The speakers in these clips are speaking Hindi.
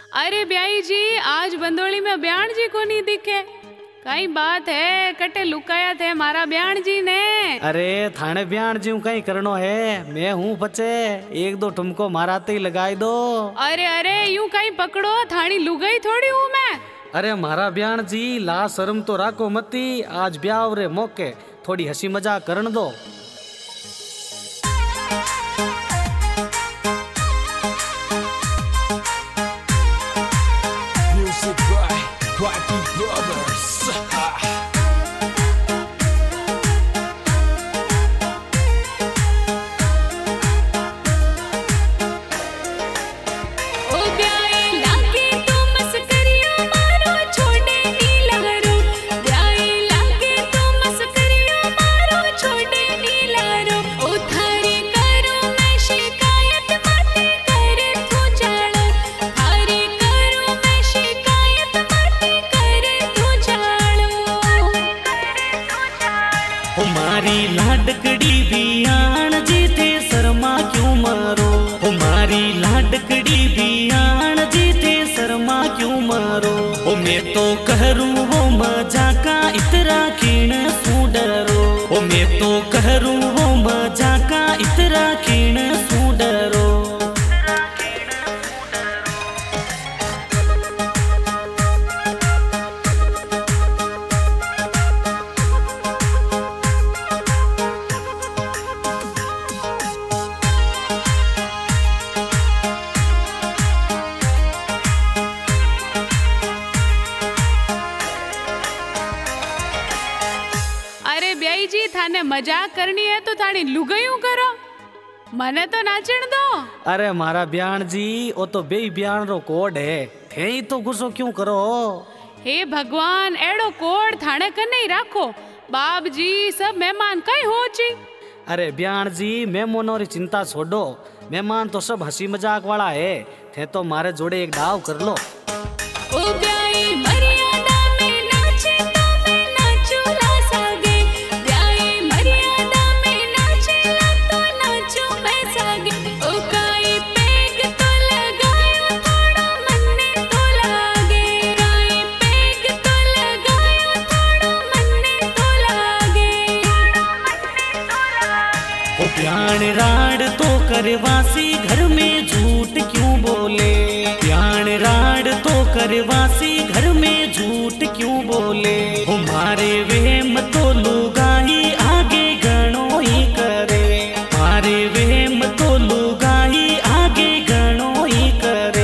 अरे ब्याई जी, आज बंदोली में ब्याण जी को नहीं दिखे। कई बात है, कटे लुकाया थे मारा ब्याण जी ने। अरे थाने ब्याण जी कहीं करनो है, मैं हूँ बच्चे, एक दो ठुमको माराते ही लगाई दो। अरे अरे यूं कहीं पकड़ो, थानी लुगाई थोड़ी हूँ मैं। अरे मारा ब्याण जी, ला शर्म तो राखो मती, आज ब्याह रे मौके थोड़ी हंसी मजाक करन दो। Music by Quacky Brothers. हमारी लाडकड़ी बियान जी थे शर्मा क्यों मारो, हमारी लाडकड़ी बियान जी थे शर्मा क्यों मारो। ओ मैं तो कहरूं वो मजा का इतरा खीण सू डरो, ओ मैं तो कहरूं वो मजा का इतरा खीण सू डरो। अरे ब्याई जी, थाने मजाक करनी है तो थानी लुगायूं करो, मने तो नाचण दो। अरे मारा ब्याण जी, वो तो बेई ब्याण रो कोड है, थे ही तो गुस्सो क्यों करो। हे भगवान, एड़ो कोड थाने कने ही राखो। बाप जी, सब मेहमान कहीं हो ची। अरे ब्याण जी, मेहमानों री चिंता छोड़ो, मेहमान तो सब हंसी मजाक वाला है, थे तो मारे जोड़े एक डाव कर लो। ओ ब्याई मर्यादा में नाचे तो मैं नाचू ला सागे, ब्याई मर्यादा में नाचे ला तो नाचू मैं सागे। ओ काई पेग तो लगायो थोड़ा मन्ने तो लागे, काई पेग तो लगायो थोड़ा मन्ने तो लागे। ओ प्याण राड तो करवासी घर में झूठ क्यों बोले, प्याण राड तो करवासी घर में झूठ क्यों बोले। हमारे वेम तो लुगाई आगे गणो ही करे, हमारे वेम तो लुगाई आगे गणो ही करे।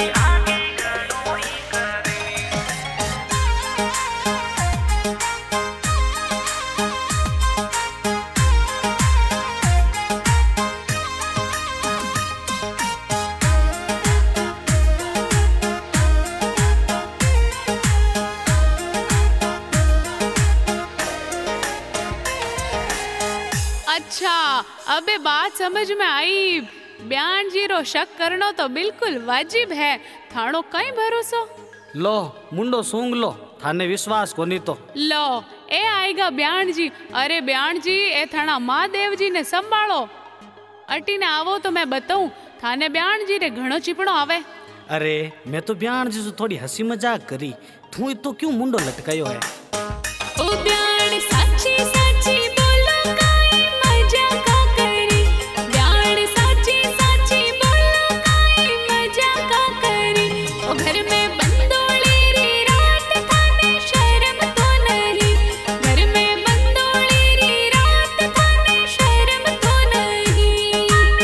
अच्छा, अबे बात समझ में आई। ब्यान जी रो शक करनो तो बिल्कुल वाजिब है, थानो कहीं भरोसो। लो मुंडो सूंघ लो, थाने विश्वास कोनी तो लो ए आएगा ब्यान जी। अरे ब्यान जी, ए थाना महादेव जी ने संभालो, अटी ने आवो तो मैं बताऊं, थाने ब्यान जी रे घणो चिपड़ो आवे। अरे मैं तो ब्याण जी से थोड़ी हंसी मजाक करी, तू तो क्यों मुंडो लटकायो है। ओ ब्यान साची साची बोलो, काई मजा का करी, ब्यान साची साची बोलो, काई मजा का करी। ओ घर में बंदोली री रात थाने शर्म तो नहीं, घर में बंदोली री रात थाने शर्म तो नहीं।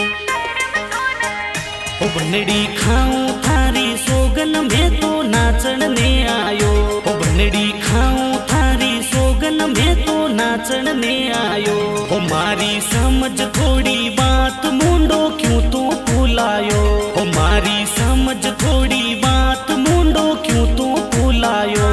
ओ बनड़ी खाऊं थारी सोगन में तो नाचन ने आयो, ओ बनड़ी खाऊं थारी सोगन में तो नाचन ने आयो। ओ मारी समझ थोड़ी बात मुंडो क्यों तू भुलायो, ओ मारी समझ थोड़ी बात मुंडो क्यों तू भुलायो।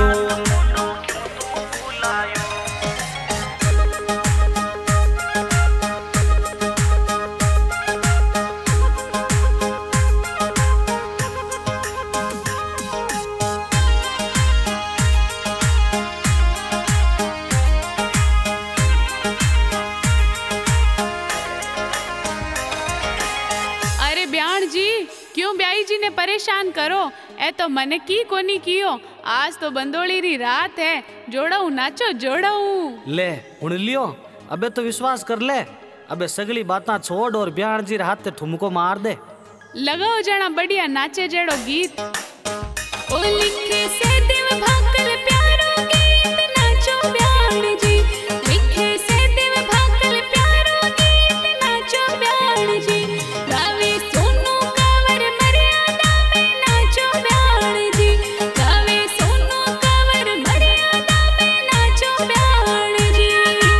परेशान करो ए तो मने की कोनी कियो। आज तो बंदोली री रात है, जोड़ाऊ नाचो जोड़ाऊ। ले हुण लियो, अबे तो विश्वास कर ले। अबे सगली बातां छोड़ और ब्याण जी हाथ ते ठुमको मार दे। लगाओ जना बढ़िया नाचे जेड़ो गीत। ओ लिखे से देव भाकल प्यारो गीत नाचो ब्याण जी। लिखे से देव भाकल प्यारो गीत नाचो ब्याण जी। गावे सोनू कावर मर्यादा में नाचो ब्याण जी। गावे सोनू कावर मर्यादा में नाचो ब्याण जी।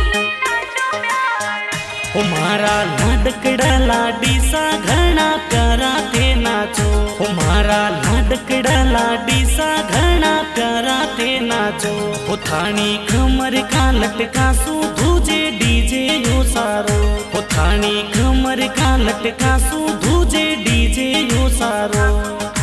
ओ मारा लाडकड़ा लाडी सा घना प्यारा ते नाचो। ओ मारा लाडकड़ा लाडी सा घना प्यारा ते नाचो। ओ थानी कमर का लटका सु धूजे डीजे यो सारो। ओ थानी कमर का लटका सु धूजे डीजे यो सारो।